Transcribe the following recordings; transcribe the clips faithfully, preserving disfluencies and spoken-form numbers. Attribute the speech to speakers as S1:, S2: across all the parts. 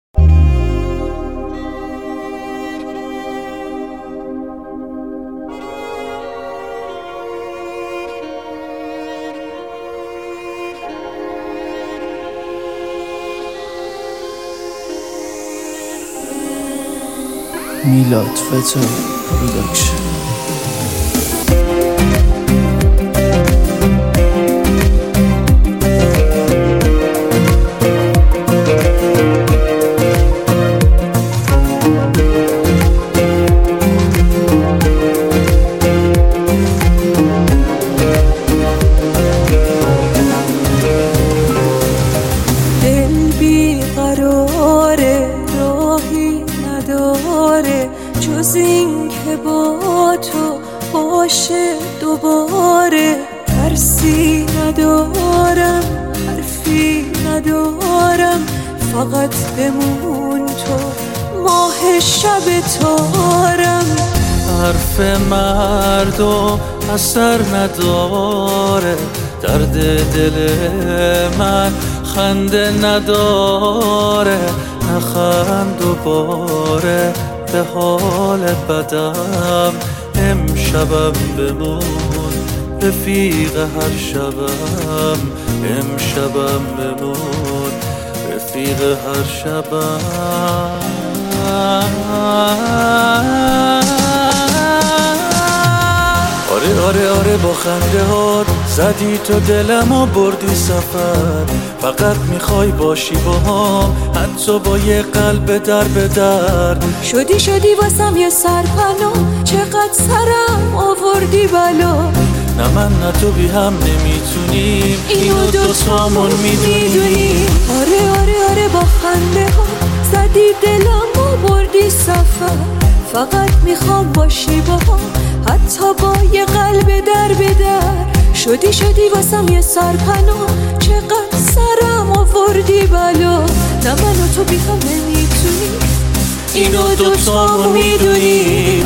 S1: میلاد فتا پروداکشن.
S2: دل بی قراره، راهی نداره جز این که با تو باشه دوباره. ترسی ندارم، حرفی ندارم، فقط بمون تو ماه شب تارم.
S3: حرف مردم اثر نداره، درد دل من خنده نداره. نخند دوباره به حال بدم، امشبم بمون رفیق هر شبم. امشبم بمون رفیق هر شبم. آره آره آره با خنده هات زدی تو دلم و بردی سفر. فقط میخوای باشی با هم، حتی با یه قلب در به در.
S2: شدی شدی واسم یه سرپناه، چقدر سرم آوردی بلا.
S3: نه من نه تو بی هم نمیتونیم، اینو دو تامون میدونیم.
S2: آره آره آره با خنده هات زدی دلم و بردی سفر. فقط میخوام باشی با هم، حتی با یه قلب در به در. شدی شدی واسم یه سرپناه، چقدر سرم آوردی بلا. نه من و تو بی هم نمیتونیم، اینو دوتامون میدونیم.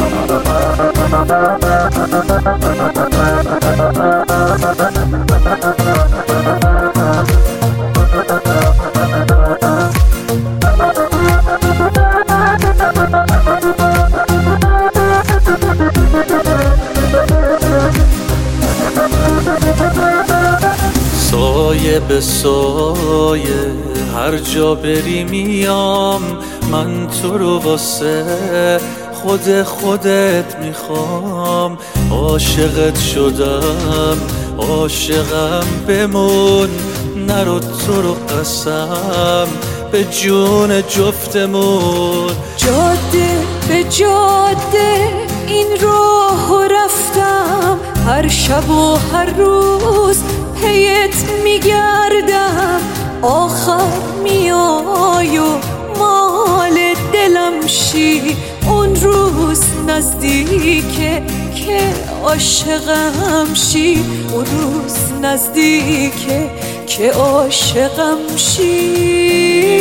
S3: سایه به سایه هر جا بری میام. من تو رو واسه خود خودت میخوام. عاشقت شدم، عاشقم بمون. نرو تو رو قسم به جون جفتمون.
S2: جاده به جاده این راهو رفتم، هر شب و هر روز پیت میگردم. آخر میای و مال دلم شی، اون روز نزدیکه که عاشقم شی. اون روز نزدیکه که عاشقم شی.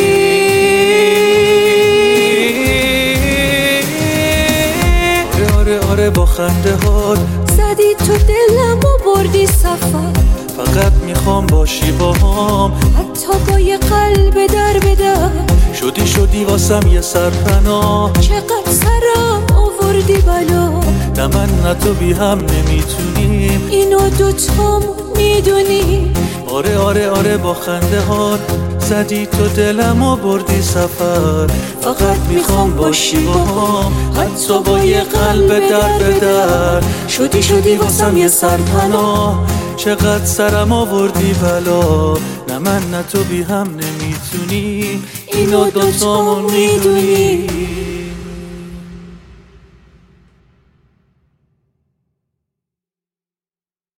S3: آره آره با خنده هات
S2: زدی تو دلم و بردی سفر.
S3: فقط میخوام باشی با هم،
S2: حتی با یه قلب در به در.
S3: شدی شدی واسم یه سرپناه،
S2: چقدر سرم آوردی بلا.
S3: نه من نه تو بی هم نمیتونیم،
S2: اینو دوتامون میدونیم.
S3: آره آره آره با خنده هات زدی تو دلم و بردی سفر. فقط میخوام باشی با هم، حتی با یه قلب در به در. شدی شدی واسم یه سرپناه، چقدر سرم آوردی بلا. نه من نه تو بی هم نمیتونیم، اینو دوتامون میدونیم.